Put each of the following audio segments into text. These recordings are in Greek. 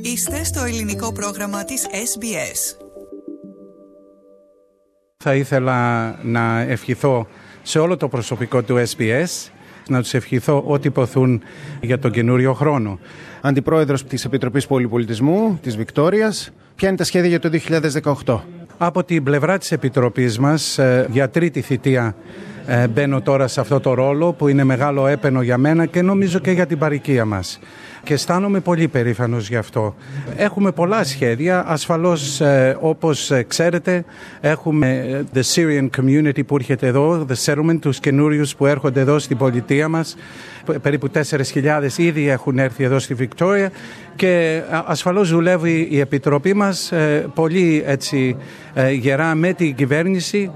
Είστε στο ελληνικό πρόγραμμα της SBS. Θα ήθελα να ευχηθώ σε όλο το προσωπικό του SBS, να τους ευχηθώ ό,τι ποθούν για τον καινούριο χρόνο. Αντιπρόεδρος της Επιτροπής Πολυπολιτισμού της Βικτόριας, ποια είναι τα σχέδια για το 2018? Από την πλευρά της Επιτροπής μας, για τρίτη θητεία μπαίνω τώρα σε αυτό το ρόλο που είναι μεγάλο έπαινο για μένα και νομίζω και για την παροικία μας. Και αισθάνομαι πολύ περήφανος γι' αυτό. Έχουμε πολλά σχέδια. Ασφαλώς, όπως ξέρετε, έχουμε the Syrian community που έρχεται εδώ, the settlement, τους καινούριους που έρχονται εδώ στην πολιτεία μας. Περίπου 4.000 ήδη έχουν έρθει εδώ στη Βικτόρια και ασφαλώς δουλεύει η Επιτροπή μας πολύ έτσι γερά με την κυβέρνηση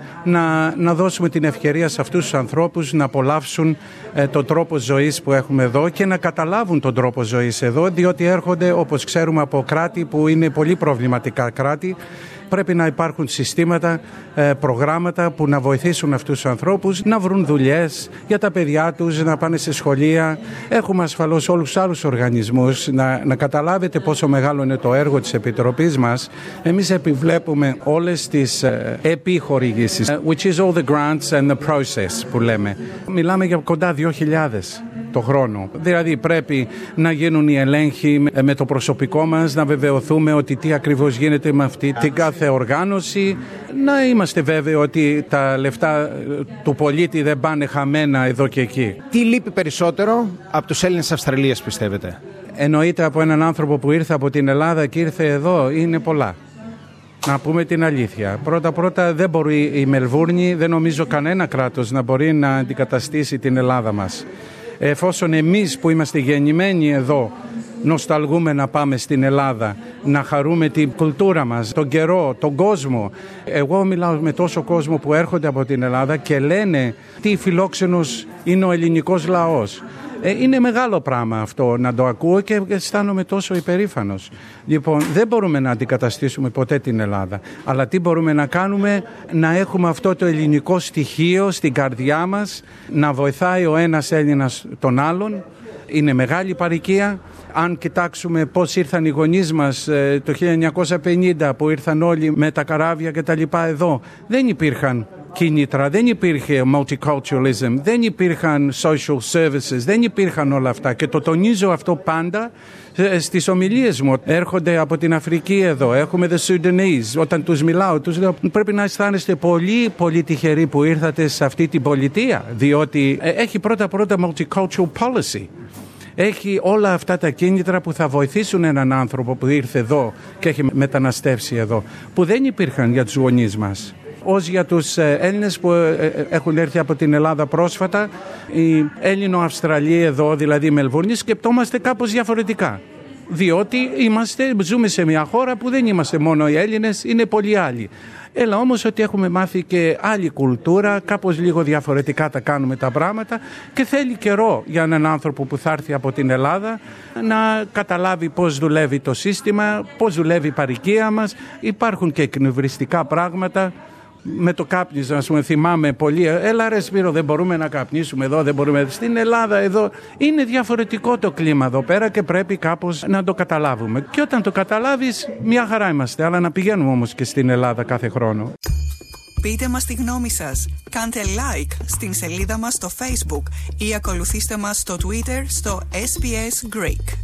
να δώσουμε την ευκαιρία σε αυτούς τους ανθρώπους να απολαύσουν τον τρόπο ζωής που έχουμε εδώ και να καταλάβουν τον τρόπο ζωής εδώ, διότι έρχονται, όπως ξέρουμε, από κράτη που είναι πολύ προβληματικά κράτη. Πρέπει να υπάρχουν συστήματα, προγράμματα που να βοηθήσουν αυτούς τους ανθρώπους να βρουν δουλειές για τα παιδιά τους, να πάνε σε σχολεία. Έχουμε ασφαλώς όλους τους άλλους οργανισμούς. Να καταλάβετε πόσο μεγάλο είναι το έργο της Επιτροπής μας. Εμείς επιβλέπουμε όλες τις επιχορηγήσεις, which is all the grants and the process που λέμε. Μιλάμε για κοντά 2.000 το χρόνο. Δηλαδή πρέπει να γίνουν οι ελέγχοι με το προσωπικό μας, να βεβαιωθούμε ότι τι ακριβώς γίνεται με αυτή την κάθε οργάνωση, να είμαστε βέβαιοι ότι τα λεφτά του πολίτη δεν πάνε χαμένα εδώ και εκεί. Τι λείπει περισσότερο από τους Έλληνες της Αυστραλίας, πιστεύετε? Εννοείται από έναν άνθρωπο που ήρθε από την Ελλάδα και ήρθε εδώ, είναι πολλά. Να πούμε την αλήθεια. Πρώτα δεν μπορεί η Μελβούρνη, δεν νομίζω κανένα κράτος να μπορεί να αντικαταστήσει την Ελλάδα μας. Εφόσον εμείς που είμαστε γεννημένοι εδώ νοσταλγούμε να πάμε στην Ελλάδα, να χαρούμε την κουλτούρα μας, τον καιρό, τον κόσμο. Εγώ μιλάω με τόσο κόσμο που έρχονται από την Ελλάδα και λένε τι φιλόξενος είναι ο ελληνικός λαός. Είναι μεγάλο πράγμα αυτό να το ακούω και αισθάνομαι τόσο υπερήφανος. Λοιπόν, δεν μπορούμε να αντικαταστήσουμε ποτέ την Ελλάδα. Αλλά τι μπορούμε να κάνουμε? Να έχουμε αυτό το ελληνικό στοιχείο στην καρδιά μας, να βοηθάει ο ένας Έλληνας τον άλλον. Είναι μεγάλη παροικία. Αν κοιτάξουμε πώς ήρθαν οι γονείς μας το 1950 που ήρθαν όλοι με τα καράβια και τα λοιπά εδώ, δεν υπήρχαν κίνητρα, δεν υπήρχε multiculturalism, δεν υπήρχαν social services, δεν υπήρχαν όλα αυτά και το τονίζω αυτό πάντα στις ομιλίες μου. Έρχονται από την Αφρική εδώ, έχουμε the Sudanese, όταν τους μιλάω τους λέω πρέπει να αισθάνεστε πολύ πολύ τυχεροί που ήρθατε σε αυτή την πολιτεία, διότι έχει πρώτα multicultural policy. Έχει όλα αυτά τα κίνητρα που θα βοηθήσουν έναν άνθρωπο που ήρθε εδώ και έχει μεταναστεύσει εδώ, που δεν υπήρχαν για τους γονείς μας. Ως για τους Έλληνες που έχουν έρθει από την Ελλάδα πρόσφατα, οι Έλληνο-Αυστραλοί εδώ, δηλαδή η Μελβούρνη, σκεπτόμαστε κάπως διαφορετικά. Διότι ζούμε σε μια χώρα που δεν είμαστε μόνο οι Έλληνες, είναι πολλοί άλλοι. Έλα όμως ότι έχουμε μάθει και άλλη κουλτούρα, κάπως λίγο διαφορετικά τα κάνουμε τα πράγματα και θέλει καιρό για έναν άνθρωπο που θα έρθει από την Ελλάδα να καταλάβει πώς δουλεύει το σύστημα, πώς δουλεύει η παροικία μας. Υπάρχουν και εκνευριστικά πράγματα. Με το κάπνισμα, ας πούμε, θυμάμαι πολύ. Έλα ρε Σπύρο, δεν μπορούμε να καπνίσουμε εδώ, δεν μπορούμε. Στην Ελλάδα εδώ είναι διαφορετικό το κλίμα εδώ πέρα και πρέπει κάπως να το καταλάβουμε. Και όταν το καταλάβεις, μια χαρά είμαστε. Αλλά να πηγαίνουμε όμως και στην Ελλάδα κάθε χρόνο. Πείτε μας τη γνώμη σας. Κάντε like στην σελίδα μας στο Facebook ή ακολουθήστε μας στο Twitter στο SBS Greek.